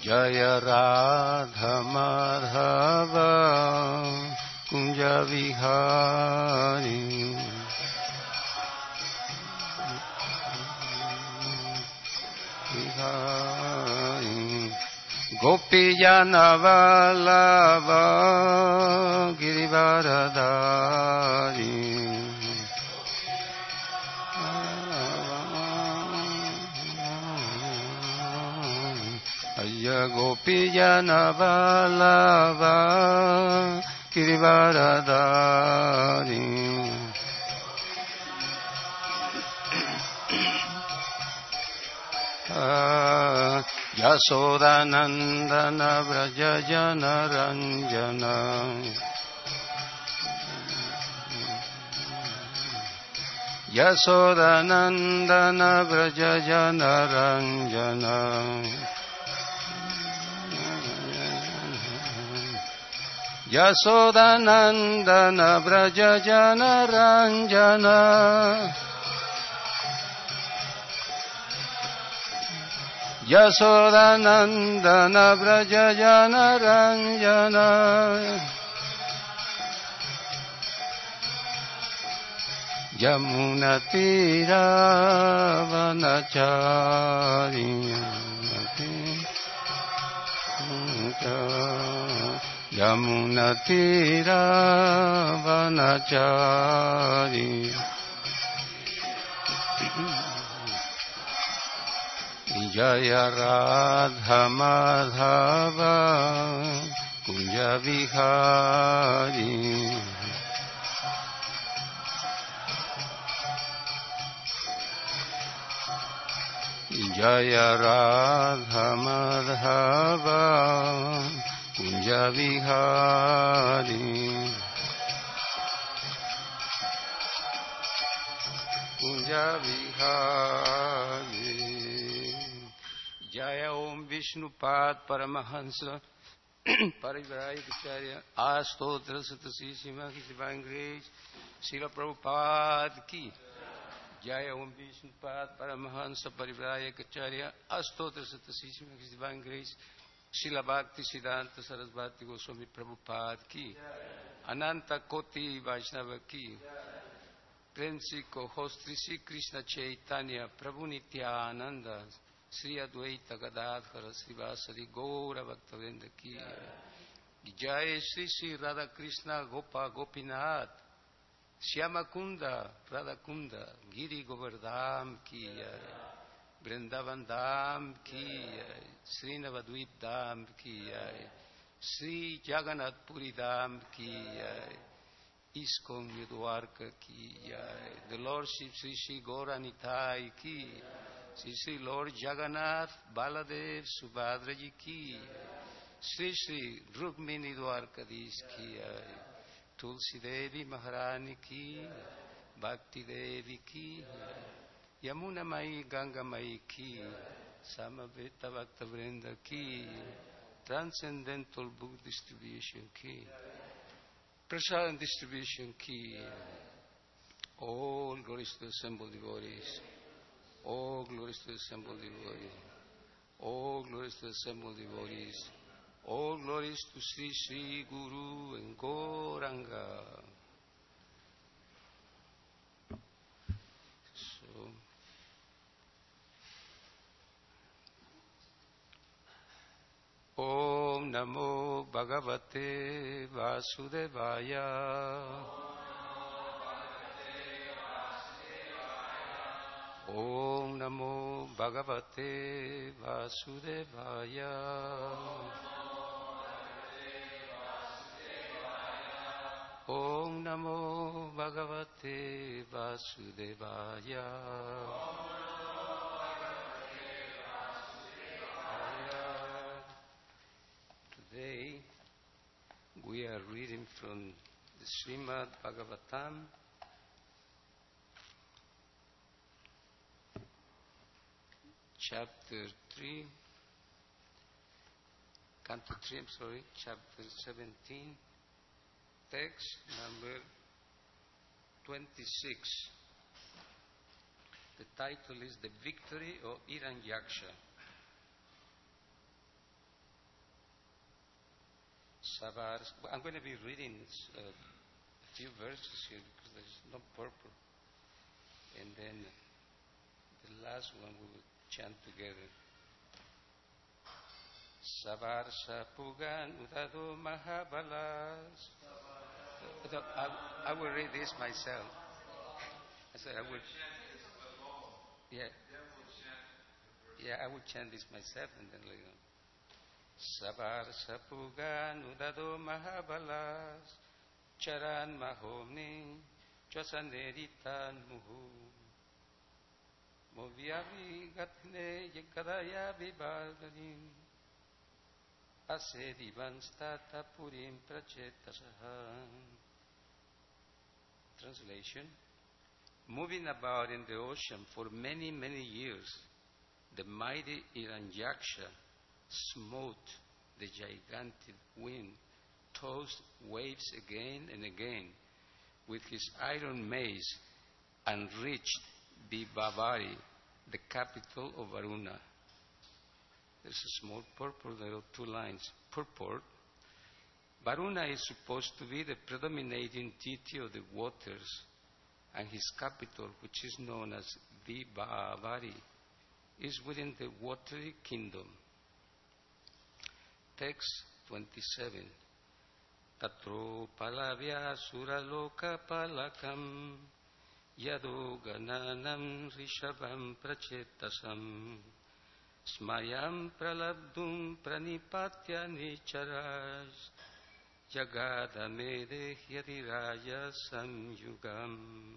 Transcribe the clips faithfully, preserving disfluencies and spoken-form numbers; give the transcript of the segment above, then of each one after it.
Jaya Radha Madhava Kunja Vihari Vihari Gopijana Vallabha Girivaradari Aya Gopijana Vallabha Girivaradari Yasodanandana Vrajajana Ranjana Yasodanandana Vrajajana Ranjana Yasodanandana Vrajajana Ranjana Yasodanandana Vrajajana Ranjana Yamuna Tira Vanachari Yamuna Tira Vanachari Jaya Radha Madhava Kunja Vihari Jaya Radha Madhava Kunja Vihari Kunja Vihari Jaya Om Vishnupad Paramahansa Parivrayakacharya Astotra Satasi Sima His Divine Grace Srila Prabhupada Ki Jaya Om Vishnupad Paramahansa Parivrayakacharya Astotra Satasi Sima His Divine Grace Srila Bhakti Siddhanta Sarasvati Goswami Prabhupada Ki Ananta Koti Vaishnava Ki Premsi Kohostri Sri Krishna Chaitanya Prabhu Nityananda Sri Advaita Gadadhara Srivasari Gaura Bhaktavrinda Ki Jai Sri Sri Radha Krishna Gopa Gopinath Shyamakunda Radhakunda Giri Govardham Ki Vrindavan Dham Ki Sri Navadvip Dham Ki Sri Jagannath Puri Dham Ki ISKCON Dwarka Ki The Lordship Sri Sri Gauranitai Ki Sri Sri Lord Jagannath Baladev Subhadraji Ki Sri Sri Rukmini Dwarkadis Ki Tulsi Devi Maharani Ki Bhakti Devi Ki Yamuna Mai Ganga Mai Ki Samaveta Bhakta Vrinda Ki Transcendental Book Distribution Ki Prasad Distribution Ki All glories to the assembled devotees. All glories to the assembled devotees. All glories to the assembled devotees. All glories to Sri Sri Guru and Gauranga. So, Om Namo Bhagavate Vasudevaya. Om Namo Bhagavate Vasudevaya. Om Namo Bhagavate Vasudevaya. Today we are reading from the Srimad Bhagavatam, chapter three, canto three, I'm sorry, chapter seventeen, text number twenty-six. The title is The Victory of Hiranyaksha. Sabar. I'm going to be reading uh, a few verses here because there's no purport. And then the last one we will chant together. Sabar Sapugan Udado Mahabalas. I, I will read this myself. I said I will. Yeah. Yeah, I will chant this myself and then later on. Sabar Sapugan Udado Mahabalas Charan Mahomni Chasaneritan Muhu Moviavi Gatne Yakadaya Vibhaganim Asedivan Stata Purim Prachetasahan. Translation. Moving about in the ocean for many, many years, the mighty Hiranyaksha smote the gigantic wind, tossed waves again and again with his iron mace, and reached Vibhavari, the capital of Varuna. There's a small purport, there are two lines. Purport. Varuna is supposed to be the predominating deity of the waters, and his capital, which is known as Vibhavari, is within the watery kingdom. Text twenty-seven. Tatro palavya suraloka palakam yado gananam rishabam prachetasam smayam pralabdum pranipatya nicharaj jagadamede hyadiraya samyugam.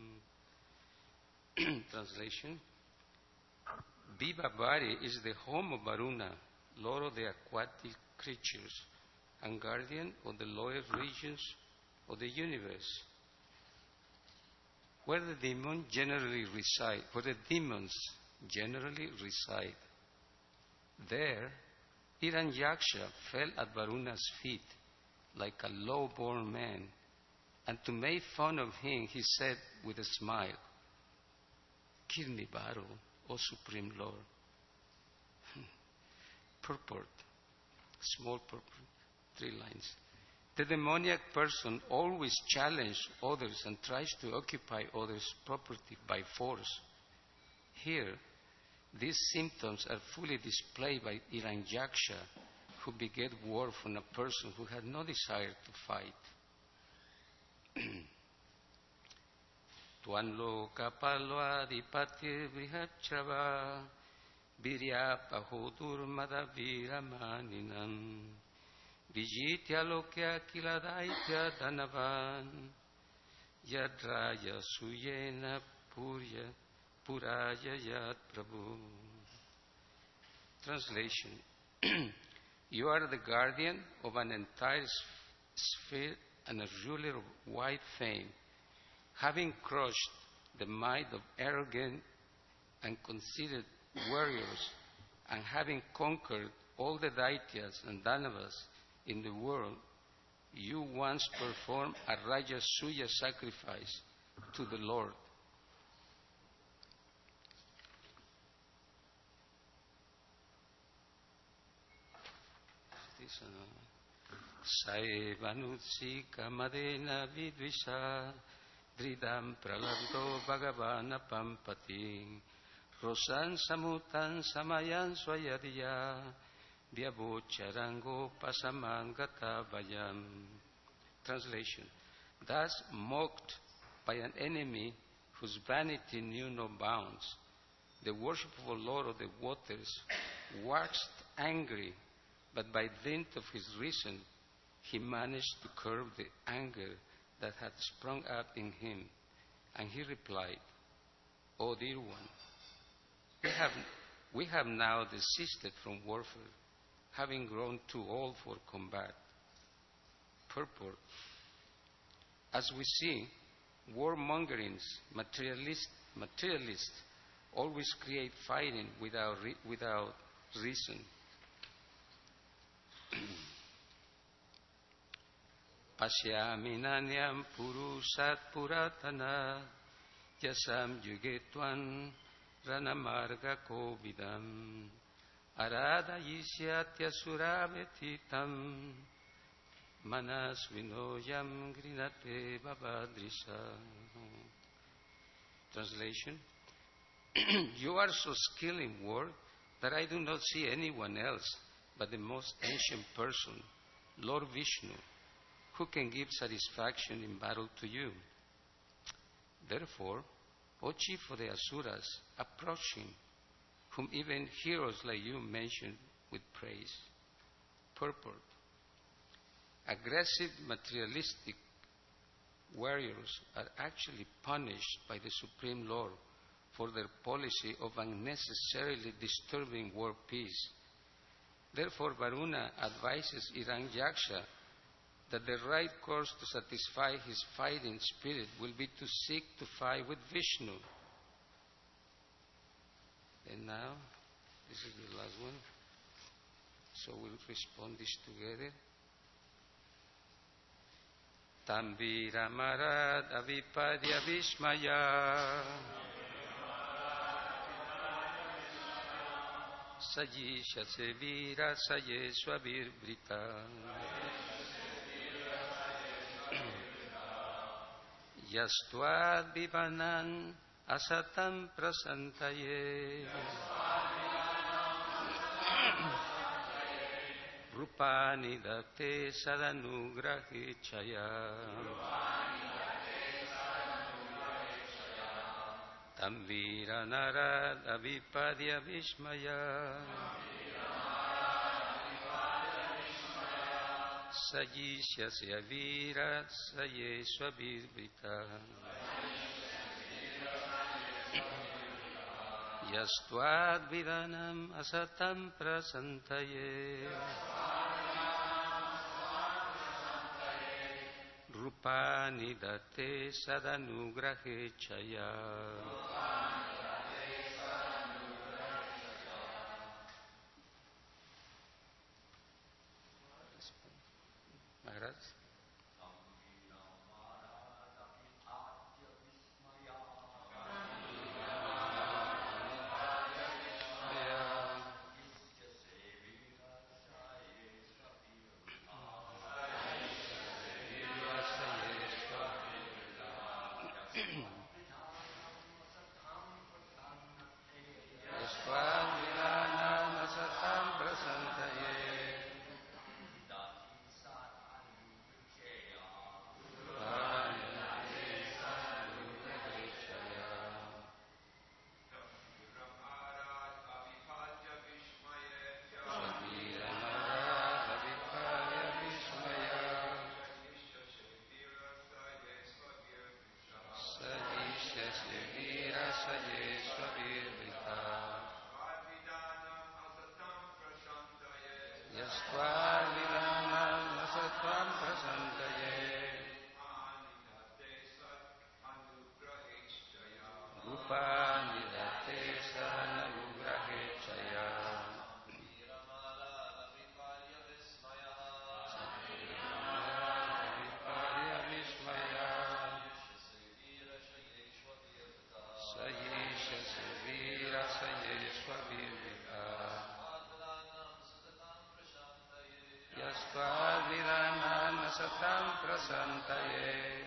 Translation. Vibhavari is the home of Varuna, lord of the aquatic creatures and guardian of the lower regions of the universe, where the demons generally reside. Where the demons generally reside. There, Hiranyaksha fell at Varuna's feet like a low-born man, and to make fun of him, he said with a smile, "Kill me, Varu, O Supreme Lord." Purport. Small purport. Three lines. The demoniac person always challenges others and tries to occupy others' property by force. Here, these symptoms are fully displayed by Hiranyaksha, who begat war from a person who had no desire to fight. Tuanlo kapalo adipati brihachrava virya pahodur madavira maninam vijitya lokya kiladaitya dhanavan yadraya suyena purya puraya yat prabhu. Translation. You are the guardian of an entire sphere and a ruler of wide fame, having crushed the might of arrogant and conceited warriors, and having conquered all the Daityas and Danavas in the world, you once performed a Rajasuya sacrifice to the Lord. Saivanutsi kamadena vidvisa dridam pralabdo bhagavana pampati rosan samutan samayan swayadiya vyavocharango pasamangata vayam. Translation. Thus mocked by an enemy whose vanity knew no bounds, the worshipful Lord of the waters waxed angry, but by dint of his reason he managed to curb the anger that had sprung up in him, and he replied, "O dear one, we have, we have now desisted from warfare, having grown too old for combat." Purport. As we see, warmongerings, materialist, materialists always create fighting without, re, without reason. Pasyaminanyam purusat puratana yasam yugetwan ranamarga kovidam arada yisyatya suravetitam Manas vinoyam grinate babadrisa. Translation. You are so skilled in war that I do not see anyone else but the most ancient person, Lord Vishnu, who can give satisfaction in battle to you. Therefore, O chief of the Asuras, approach him, whom even heroes like you mention with praise. Purport. Aggressive, materialistic warriors are actually punished by the Supreme Lord for their policy of unnecessarily disturbing world peace. Therefore, Varuna advises Hiranyaksha that the right course to satisfy his fighting spirit will be to seek to fight with Vishnu. And now, this is the last one. So we'll respond this together. Tambira marad avipadya vishmaya Sajisha sevira sayesva virbrita Yastvad vivanan asatam prasantaye Rupani date sadanugrahi chaya Tamvira narad avipadya vishmaya Sajisya vira sayesva virbrita Yastvad vidanam asatam prasantaye Rupani date sadanugrahe chaya. Maharaj. Satam prasantaye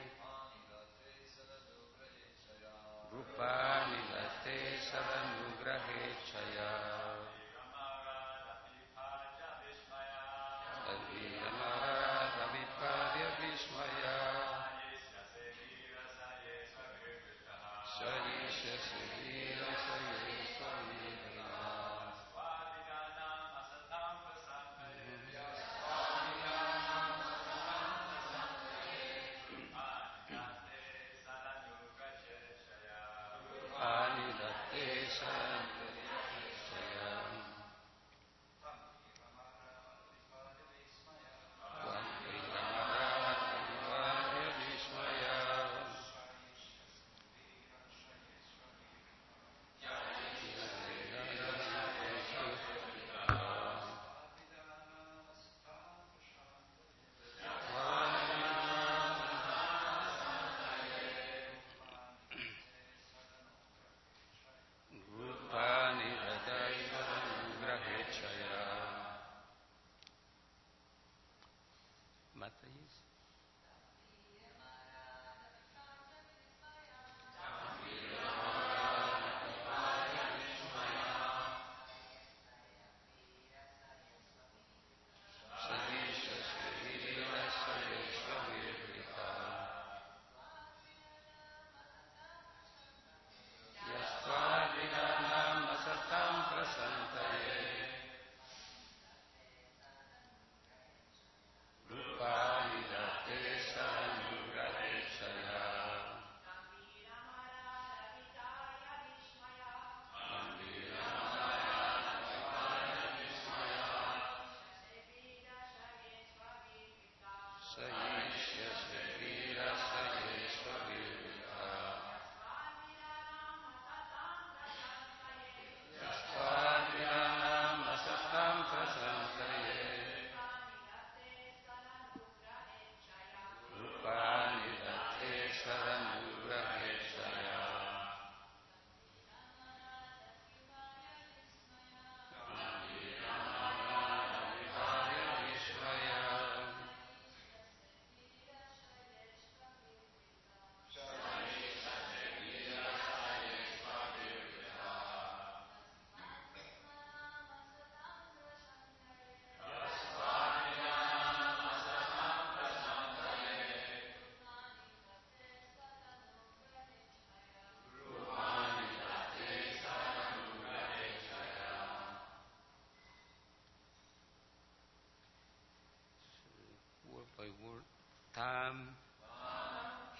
Rupani date sadanugrahe chaya Adviyamarad avipadya vishmaya Sajisya sevira sayesva virbrita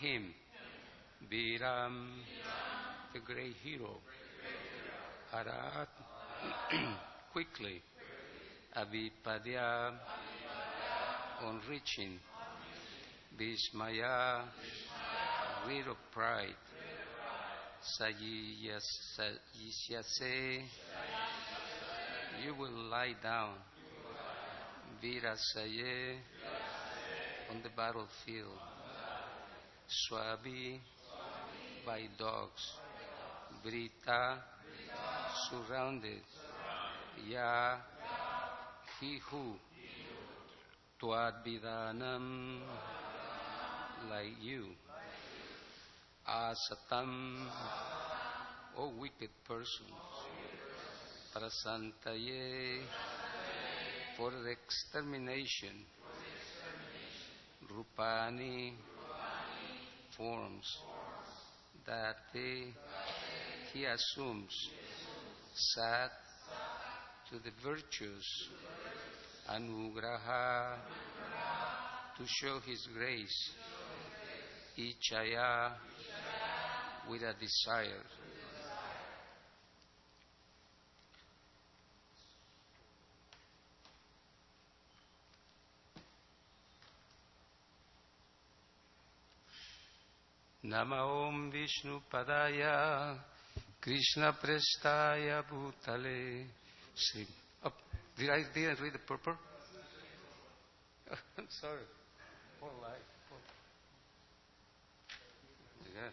him. Biram, the great hero. Harat, quickly. Avipadya, on reaching. Vismaya, rid of pride. Sayisyase, you will lie down. Virasaye, on the battlefield. Swabi, by dogs. Brita, surrounded. Ya, he who. Tuadvidanam, like you. Asatam, O wicked persons. Prasantaye, for the extermination. Rupani, forms. Date, he assumes. Sat, to the virtues. Anugraha, to show his grace. Ichaya, with a desire. Nama Om Vishnu Padaya Krishna Prestaya Bhutale. Sri, oh, did I didn't read the purport? Oh, I'm sorry. Poor life. Poor. Yeah.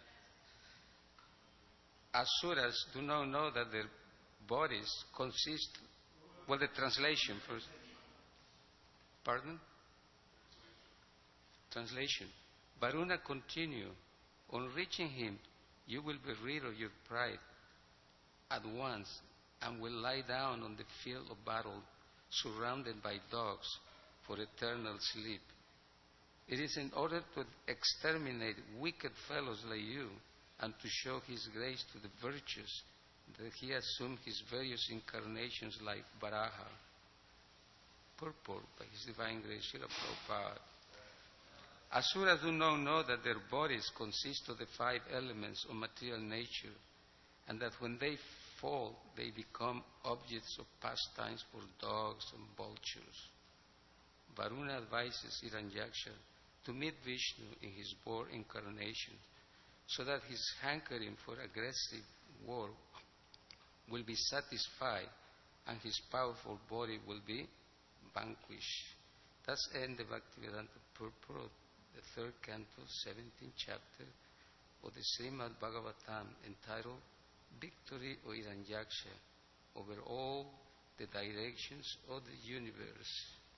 Asuras do not know that their bodies consist. Well, the translation first. Pardon? Translation. Varuna continue. On reaching him, you will be rid of your pride at once and will lie down on the field of battle, surrounded by dogs, for eternal sleep. It is in order to exterminate wicked fellows like you and to show his grace to the virtuous that he assumed his various incarnations like Varaha. Purport by His Divine Grace, Srila Prabhupada. Asuras do not know that their bodies consist of the five elements of material nature, and that when they fall, they become objects of pastimes for dogs and vultures. Varuna advises Hiranyaksha to meet Vishnu in his boar incarnation, so that his hankering for aggressive war will be satisfied and his powerful body will be vanquished. That's end the Bhaktivedanta Purport, the third canto, seventeenth chapter of the Srimad Bhagavatam, entitled Victory of Hiranyaksha over all the directions of the universe.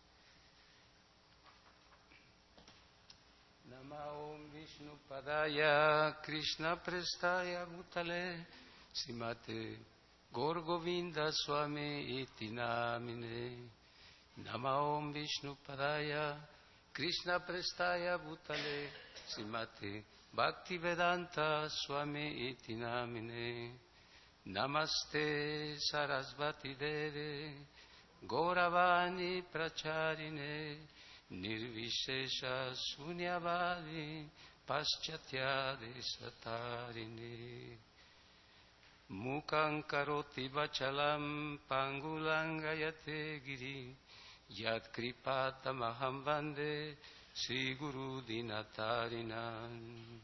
Nama Om Vishnu Padaya Krishna Prestaya Bhutale Srimate Gaur Govinda Swami Iti Namine. Nama Om Vishnu Padaya Krishna Prestaya Bhutale Srimate Bhaktivedanta Swami Iti Namine. Namaste Sarasvati Deve Gauravani Pracharine Nirvishesha Sunyavadi Paschatya Desatarine. Mukhaṁ karoti vachalam pangulangayate giri yat kripatamaham vande Sri Guru Dinatarinam.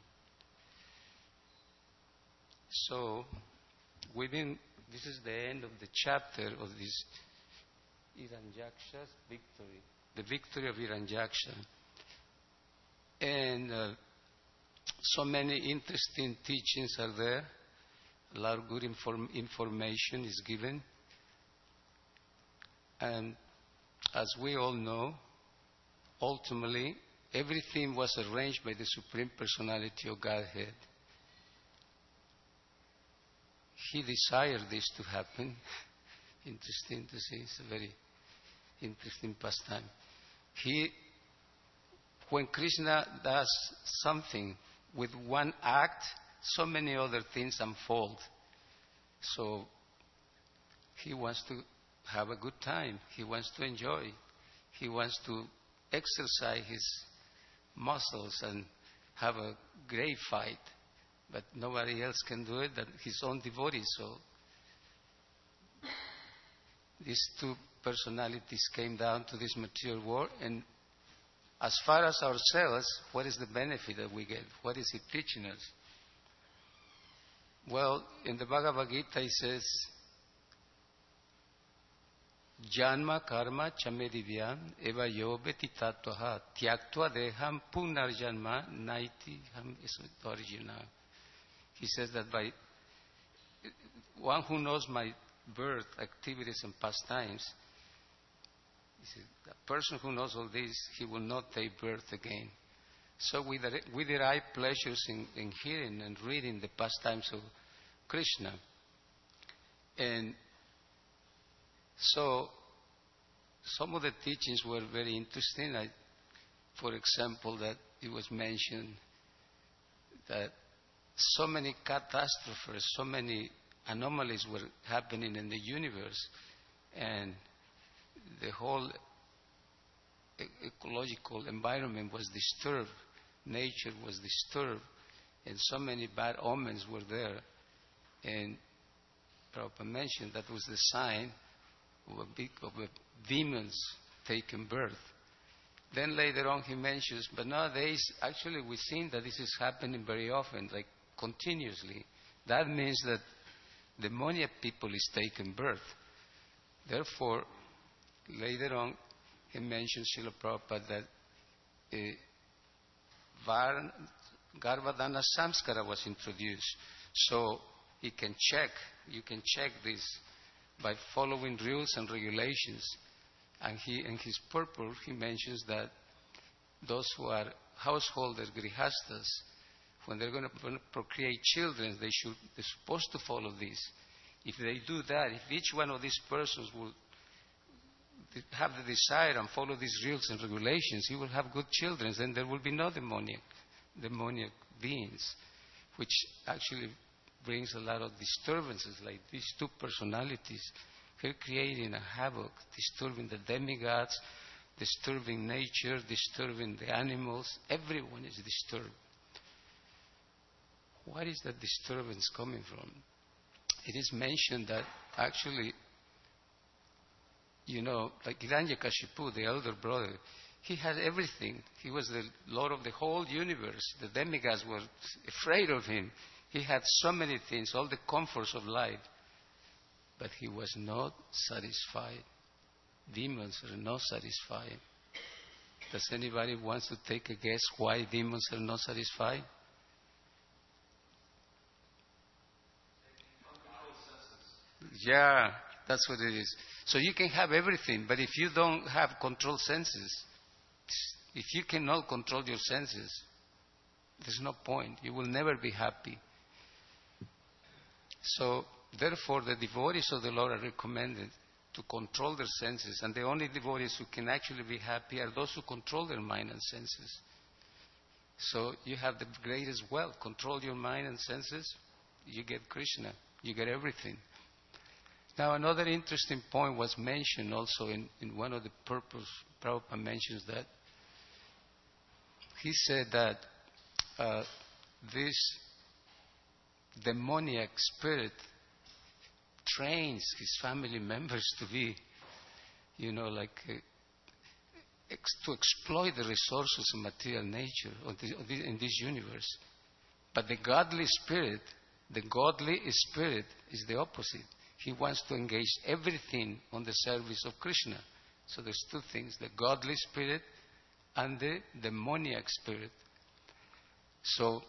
So, within, this is the end of the chapter of this Hiranyaksha's victory, the victory of Hiranyaksha. And uh, so many interesting teachings are there. A lot of good inform information is given. And as we all know, ultimately, everything was arranged by the Supreme Personality of Godhead. He desired this to happen. Interesting to see. It's a very interesting pastime. He, when Krishna does something with one act, so many other things unfold. So he wants to have a good time. He wants to enjoy. He wants to exercise his muscles and have a great fight, but nobody else can do it than his own devotees. So these two personalities came down to this material world, and as far as ourselves, what is the benefit that we get? What is he teaching us? Well, in the Bhagavad Gita, it says, Janma karma chame divyam eva yobeti tattvaha tyaktva deham punarjanma naiti ham is the original. He says that by one who knows my birth, activities and pastimes, he says, the person who knows all this, he will not take birth again. So we, we derive pleasures in, in hearing and reading the pastimes of Krishna. And so some of the teachings were very interesting. I, for example, that it was mentioned that so many catastrophes, so many anomalies were happening in the universe, and the whole e- ecological environment was disturbed, nature was disturbed, and so many bad omens were there. And Prabhupada mentioned that was the sign of a big of a demons taking birth. Then later on he mentions, but nowadays actually we've seen that this is happening very often, like continuously. That means that demoniac people is taking birth. Therefore, later on he mentions, Srila Prabhupada, that uh, Var- Garbhadana Samskara was introduced. So he can check, you can check this by following rules and regulations. And he, in his purport, he mentions that those who are householders, grihastas, when they're going to procreate children, they should, they're supposed to follow this. If they do that, if each one of these persons will have the desire and follow these rules and regulations, he will have good children, then there will be no demoniac, demoniac beings, which actually brings a lot of disturbances, like these two personalities. They're creating a havoc, disturbing the demigods, disturbing nature, disturbing the animals. Everyone is disturbed. Where is that disturbance coming from? It is mentioned that actually, you know, like Hiranyakashipu, the elder brother, he had everything. He was the Lord of the whole universe. The demigods were afraid of him. He had so many things, all the comforts of life. But he was not satisfied. Demons are not satisfied. Does anybody want to take a guess why demons are not satisfied? Yeah, that's what it is. So you can have everything, but if you don't have control senses, if you cannot control your senses, there's no point. You will never be happy. So, therefore, the devotees of the Lord are recommended to control their senses, and the only devotees who can actually be happy are those who control their mind and senses. So, you have the greatest wealth. Control your mind and senses, you get Krishna, you get everything. Now, another interesting point was mentioned also in, in one of the purpose. Prabhupada mentions that he said that uh, this demoniac spirit trains his family members to be, you know, like uh, ex- to exploit the resources of material nature of this, of this, in this universe. But the godly spirit, the godly spirit is the opposite. He wants to engage everything on the service of Krishna. So there's two things, the godly spirit and the demoniac spirit. So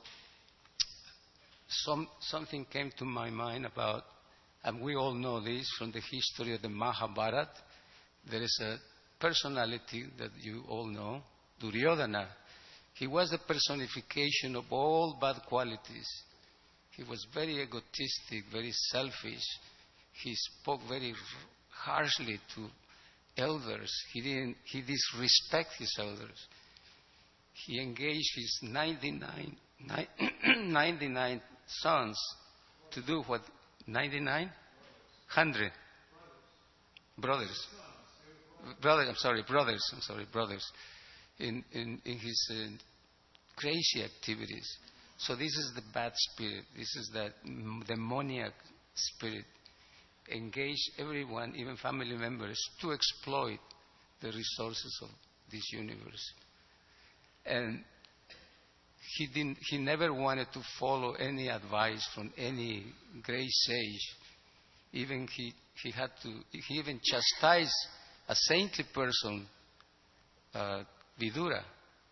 some, something came to my mind about, and we all know this from the history of the Mahabharata. There is a personality that you all know, Duryodhana. He was the personification of all bad qualities. He was very egotistic, very selfish. He spoke very harshly to elders. He didn't, he disrespect his elders. He engaged his ninety-nine, ninety-nine sons to do what? ninety-nine? one hundred. Brothers. Brothers, I'm sorry, brothers, I'm sorry, brothers. In, in, in his uh, crazy activities. So this is the bad spirit. This is the demoniac spirit. Engage everyone, even family members, to exploit the resources of this universe. And he didn't. He never wanted to follow any advice from any great sage. Even he, he had to. He even chastised a saintly person, uh, Vidura.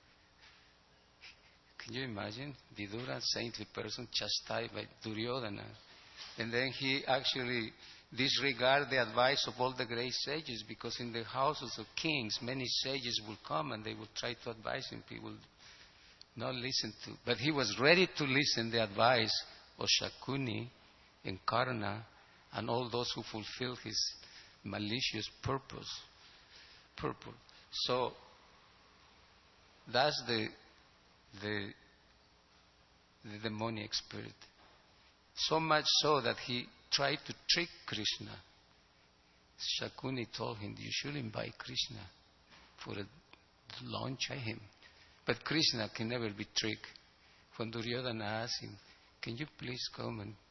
Can you imagine Vidura, a saintly person, chastised by Duryodhana? And then he actually disregarded the advice of all the great sages, because in the houses of kings, many sages will come and they will try to advise him. He will not listen to. But he was ready to listen to the advice of Shakuni and Karna and all those who fulfill his malicious purpose. Purpose. So that's the the the demoniac spirit. So much so that he tried to trick Krishna. Shakuni told him, you should invite Krishna for a lunch by him. But Krishna can never be tricked. When Duryodhana asked him, can you please come and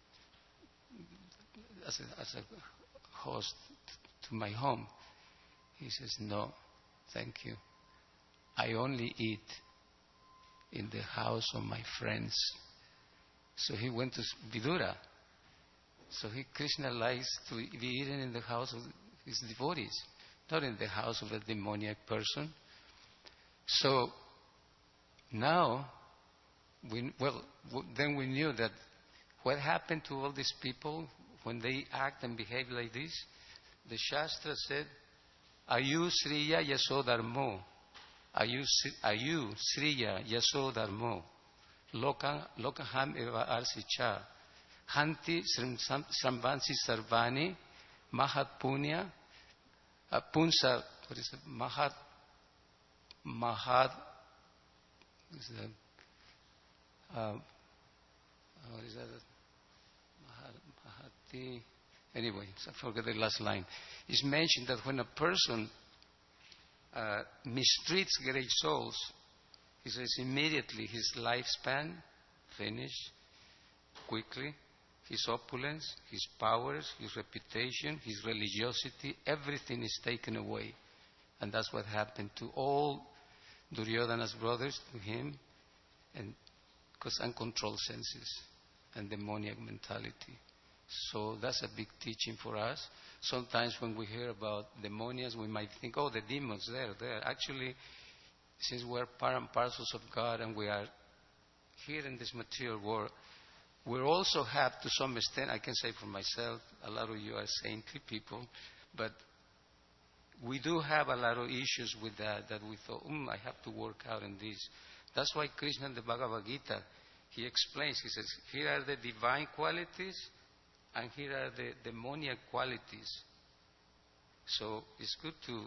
as a, as a host to my home? He says, no, thank you. I only eat in the house of my friends. So he went to Vidura. So he, Krishna likes to be eaten in the house of his devotees, not in the house of a demoniac person. So now, we, well, w- then we knew that what happened to all these people when they act and behave like this. The Shastra said, Ayu Sriya Yasodharmo. Ayu, ayu Sriya Yasodharmo. Lokam Lokaham Eva Arsicha. Hanti Srambansi Sarvani Mahat Punya uh, Punsa what is it? Mahat Mahat what is that? Uh, what is that? Mahat, Mahati anyway, I forget the last line. It's mentioned that when a person uh, mistreats great souls, he says immediately his lifespan finished quickly. His opulence, his powers, his reputation, his religiosity, everything is taken away. And that's what happened to all Duryodhana's brothers, to him, and because uncontrolled senses and demoniac mentality. So that's a big teaching for us. Sometimes when we hear about demoniacs, we might think, oh, the demons, there, there. Actually, since we're part and parcels of God and we are here in this material world, we also have, to some extent, I can say for myself, a lot of you are saintly people, but we do have a lot of issues with that, that we thought, mm, I have to work out in this. That's why Krishna in the Bhagavad Gita, he explains, he says, here are the divine qualities and here are the demoniac qualities. So it's good to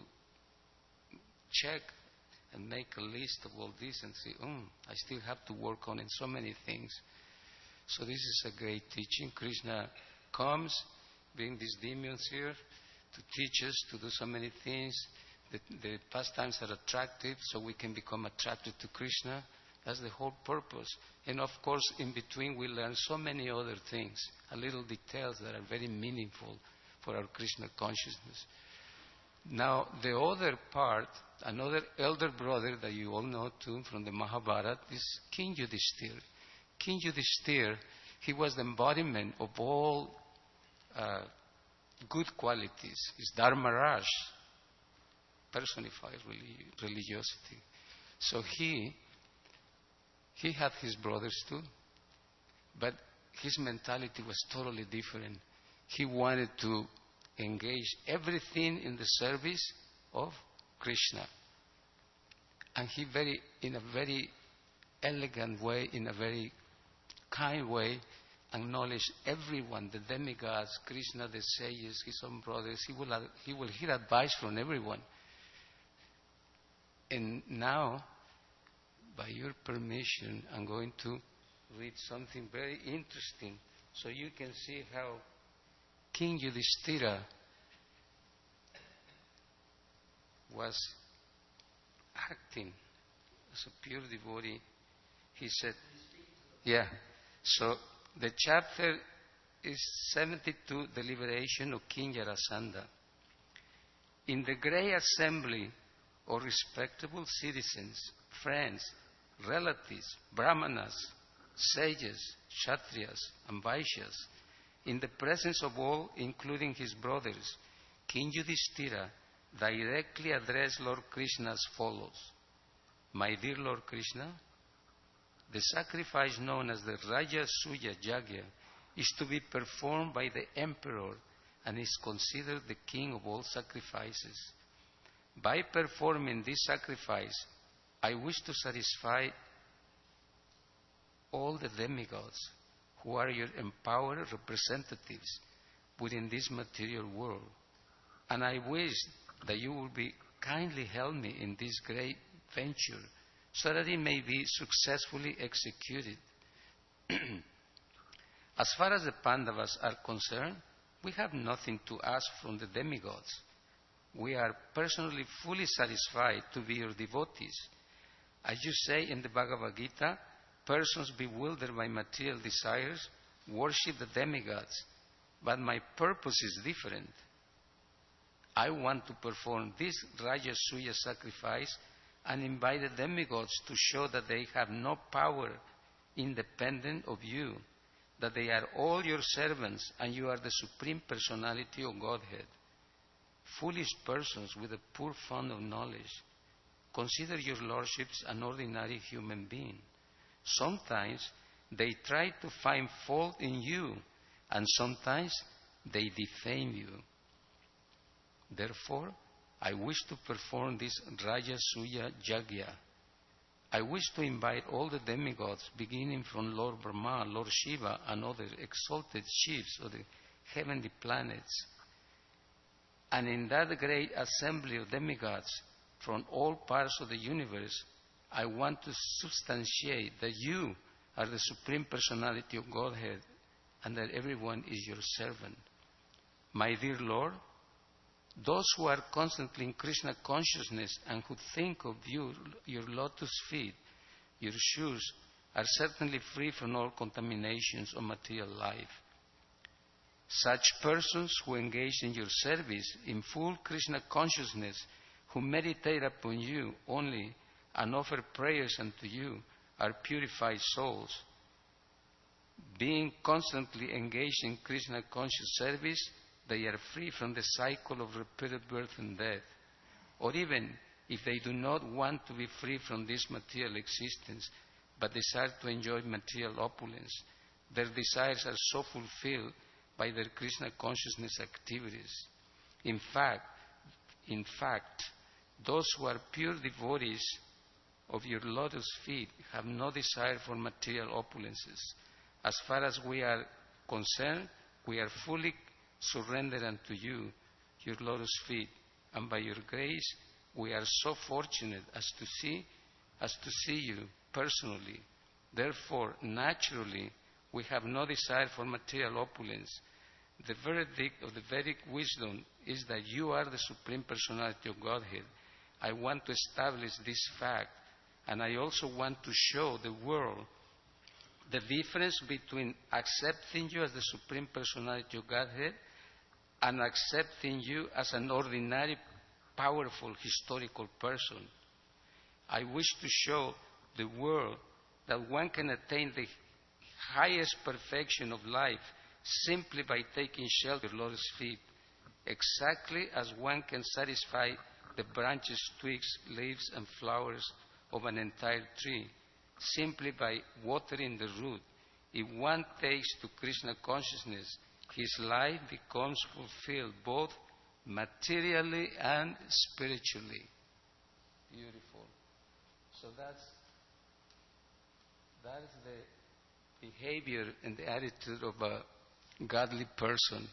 check and make a list of all this and say, mm, I still have to work on in so many things. So this is a great teaching. Krishna comes, bring these demons here to teach us to do so many things. The, the pastimes are attractive, so we can become attracted to Krishna. That's the whole purpose. And of course, in between, we learn so many other things, a little details that are very meaningful for our Krishna consciousness. Now, the other part, another elder brother that you all know too from the Mahabharata is King Yudhishthira. King Yudhishthira, he was the embodiment of all uh, good qualities. His Dharmaraj personifies religi- religiosity. So he, he had his brothers too, but his mentality was totally different. He wanted to engage everything in the service of Krishna. And he very, in a very elegant way, in a very kind way, acknowledge everyone, the demigods, Krishna, the sages, his own brothers. He will, he will hear advice from everyone. And now, by your permission, I'm going to read something very interesting so you can see how King Yudhishthira was acting as a pure devotee he said, yeah. So the chapter is seventy-two, the liberation of King Jarasandha. In the great assembly of respectable citizens, friends, relatives, brahmanas, sages, kshatriyas, and vaishyas, in the presence of all, including his brothers, King Yudhishthira directly addressed Lord Krishna as follows. My dear Lord Krishna, the sacrifice known as the Rajasuya Yagya is to be performed by the emperor and is considered the king of all sacrifices. By performing this sacrifice, I wish to satisfy all the demigods who are your empowered representatives within this material world. And I wish that you will be kindly help me in this great venture so that it may be successfully executed. As far as the Pandavas are concerned, we have nothing to ask from the demigods. We are personally fully satisfied to be your devotees. As you say in the Bhagavad Gita, persons bewildered by material desires worship the demigods, but my purpose is different. I want to perform this Rajasuya sacrifice and invite the demigods to show that they have no power independent of you, that they are all your servants and you are the Supreme Personality of Godhead. Foolish persons with a poor fund of knowledge, consider your lordships an ordinary human being. Sometimes they try to find fault in you, and sometimes they defame you. Therefore, I wish to perform this Rajasuya Yagya. I wish to invite all the demigods, beginning from Lord Brahma, Lord Shiva, and other exalted chiefs of the heavenly planets. And in that great assembly of demigods from all parts of the universe, I want to substantiate that you are the Supreme Personality of Godhead and that everyone is your servant. My dear Lord, those who are constantly in Krishna consciousness and who think of you, your lotus feet, your shoes, are certainly free from all contaminations of material life. Such persons who engage in your service in full Krishna consciousness, who meditate upon you only and offer prayers unto you, are purified souls. Being constantly engaged in Krishna conscious service, they are free from the cycle of repeated birth and death. Or even if they do not want to be free from this material existence, but desire to enjoy material opulence, their desires are so fulfilled by their Krishna consciousness activities. In fact, in fact, those who are pure devotees of your lotus feet have no desire for material opulences. As far as we are concerned, we are fully surrendered unto you, your lotus feet, and by your grace we are so fortunate as to see, as to see you personally. Therefore, naturally, we have no desire for material opulence. The verdict of the Vedic wisdom is that you are the Supreme Personality of Godhead. I want to establish this fact, and I also want to show the world the difference between accepting you as the Supreme Personality of Godhead and accepting you as an ordinary, powerful, historical person. I wish to show the world that one can attain the highest perfection of life simply by taking shelter of lotus feet, exactly as one can satisfy the branches, twigs, leaves, and flowers of an entire tree, simply by watering the root. If one takes to Krishna consciousness, his life becomes fulfilled both materially and spiritually. Beautiful. So that's that is the behavior and the attitude of a godly person.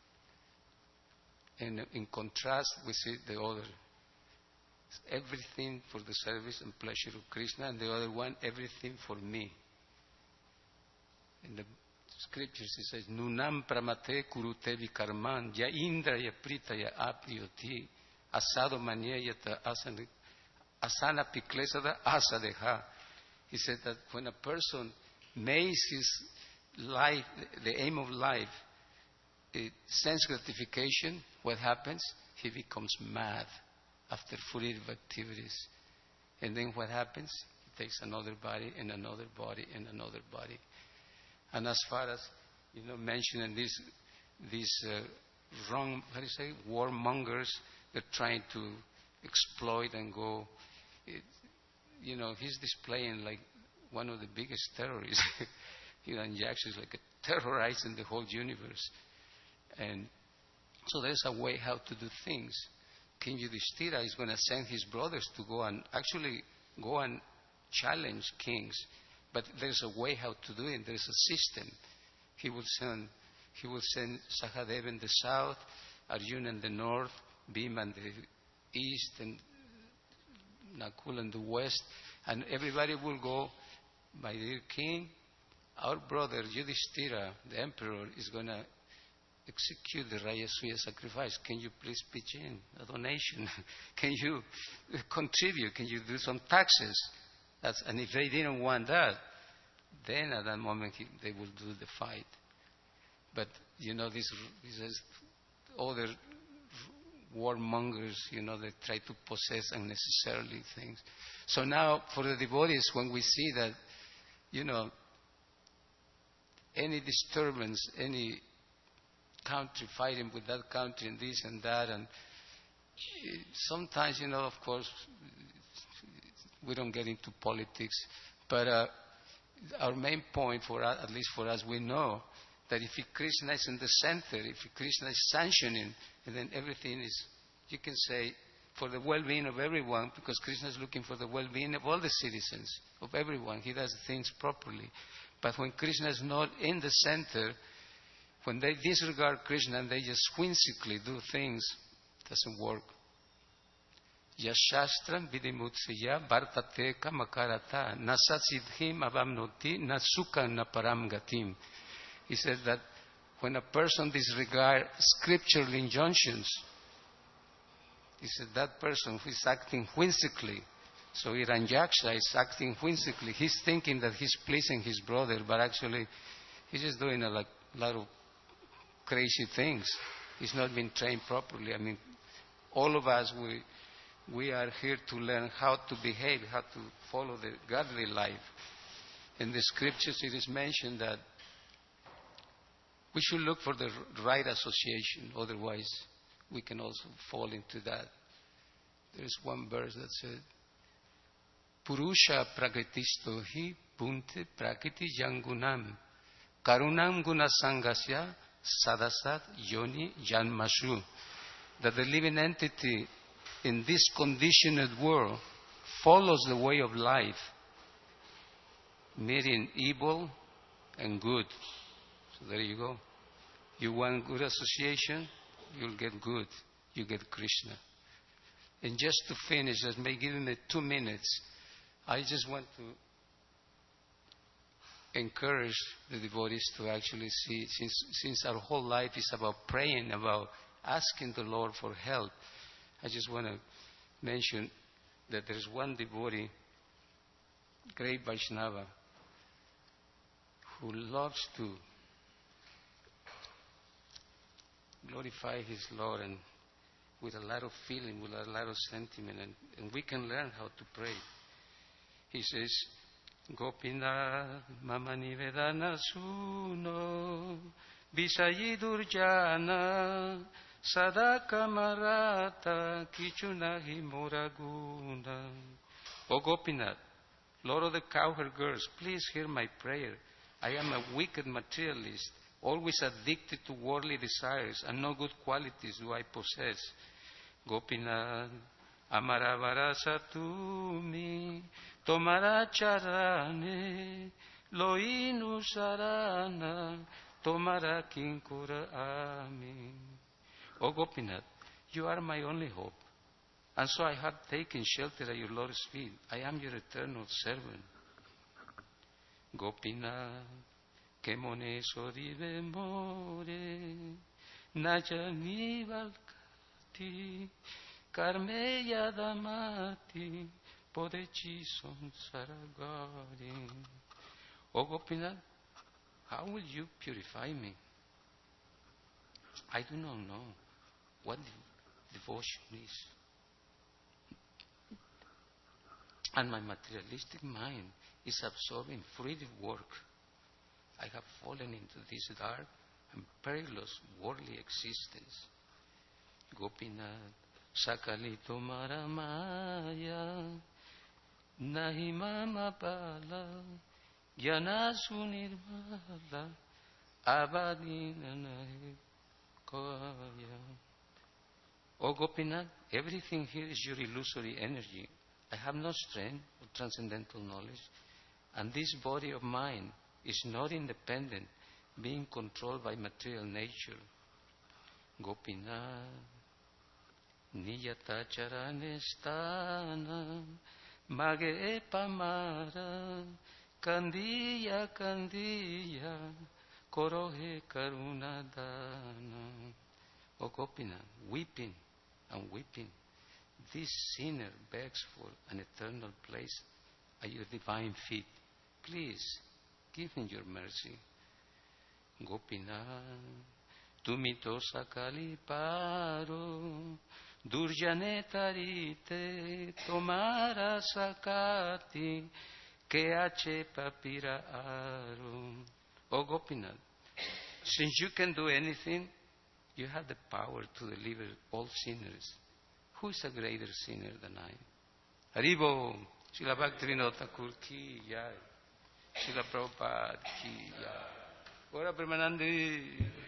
And in contrast, we see the other. Everything for the service and pleasure of Krishna, and the other one, everything for me. In the scriptures it says, Nunam pramate kurute vikarman, ya indra ya prita ya apriyoti, asado manyayata asana piklesada asadeha. He said that when a person makes his life, the aim of life, it sense gratification, what happens? He becomes mad after fruitive activities. And then what happens? He takes another body and another body and another body. And as far as, you know, mentioning these, these uh, wrong, how do you say, warmongers, they're trying to exploit and go, it, you know, he's displaying like one of the biggest terrorists. You know, and Jackson is like a terrorizing the whole universe. And so there's a way how to do things. King Yudhishthira is going to send his brothers to go and actually go and challenge kings. But there's a way how to do it. There's a system. He will send, he will send Sahadeva in the south, Arjuna in the north, Bhima in the east, and Nakul in the west. And everybody will go, my dear king, our brother Yudhishthira, the emperor, is going to execute the Rajasuya sacrifice. Can you please pitch in a donation? Can you contribute? Can you do some taxes? That's, and if they didn't want that, then at that moment he, they will do the fight. But, you know, these, these other warmongers, you know, they try to possess unnecessarily things. So now, for the devotees, when we see that, you know, any disturbance, any country fighting with that country and this and that, and sometimes, you know, of course, we don't get into politics, but uh, our main point, for us, at least for us, we know that if Krishna is in the center, if Krishna is sanctioning, and then everything is, you can say, for the well-being of everyone, because Krishna is looking for the well-being of all the citizens, of everyone. He does things properly. But when Krishna is not in the center, when they disregard Krishna and they just whimsically do things, it doesn't work. Yashastram vidimutsaya bhartate kamakarata nasasidhim avamnoti nasuka naparam gatim. He says that when a person disregards scriptural injunctions, he said that person who is acting whimsically, so Hiranyaksha is acting whimsically, he's thinking that he's pleasing his brother, but actually he's just doing a like, lot of crazy things. He's not been trained properly. I mean, all of us, we we are here to learn how to behave, how to follow the godly life. In the scriptures it is mentioned that we should look for the right association, otherwise we can also fall into that. There is one verse that said, Purusha prakritisto hi punte prakriti yangunam karunam gunasangasya sadasat yoni janmashu. That the living entity in this conditioned world follows the way of life, meeting evil and good. So there you go. You want good association, you'll get good. You get Krishna. And just to finish, just may give me two minutes, I just want to encourage the devotees to actually see, since, since our whole life is about praying, about asking the Lord for help, I just want to mention that there's one devotee, great Vaishnava, who loves to glorify his Lord, and with a lot of feeling, with a lot of sentiment, and, and we can learn how to pray. He says, Gopinath mama nivedana suno visayi durjana sadaka marata kichunahi moraguna. O Gopinath, Lord of the cowherd girls, please hear my prayer. I am a wicked materialist, always addicted to worldly desires, and no good qualities do I possess. Gopinath, Amaravara Satumi, Tomara Charane, Loinu Sarana, Tomara Kinkura Ami. O Gopinath, you are my only hope, and so I have taken shelter at your Lord's feet. I am your eternal servant. Gopinath, que mone sorive more, najani valkati, karmeya damati, Podechi Sansaragari. O Gopinath, how will you purify me? I do not know what devotion is. And my materialistic mind is absorbing fruitive work. I have fallen into this dark and perilous worldly existence. Gopinath, Sakali Tumara Maya, Nahi Mama Pala, Jnana Sunirmala, Abadina Nahi Koya. O Gopinath, everything here is your illusory energy. I have no strength or transcendental knowledge, and this body of mine is not independent, being controlled by material nature. Gopinath, Niyata Charanestana, Mage Pamara, Kandiya Kandiya, Korohe Karunadana. O Gopinath, weeping and weeping, this sinner begs for an eternal place at your divine feet. Please, give him your mercy. Gopinath, Tumito Sakali Paro, Durjane Tarite, Tomara Sakati, Keache Papira Aro. O Gopinath, since you can do anything, you have the power to deliver all sinners. Who is a greater sinner than I? Haribo, Srila Bhaktivinoda Thakur ki jai, Srila Prabhupada ki jai, Gaura Premanandi.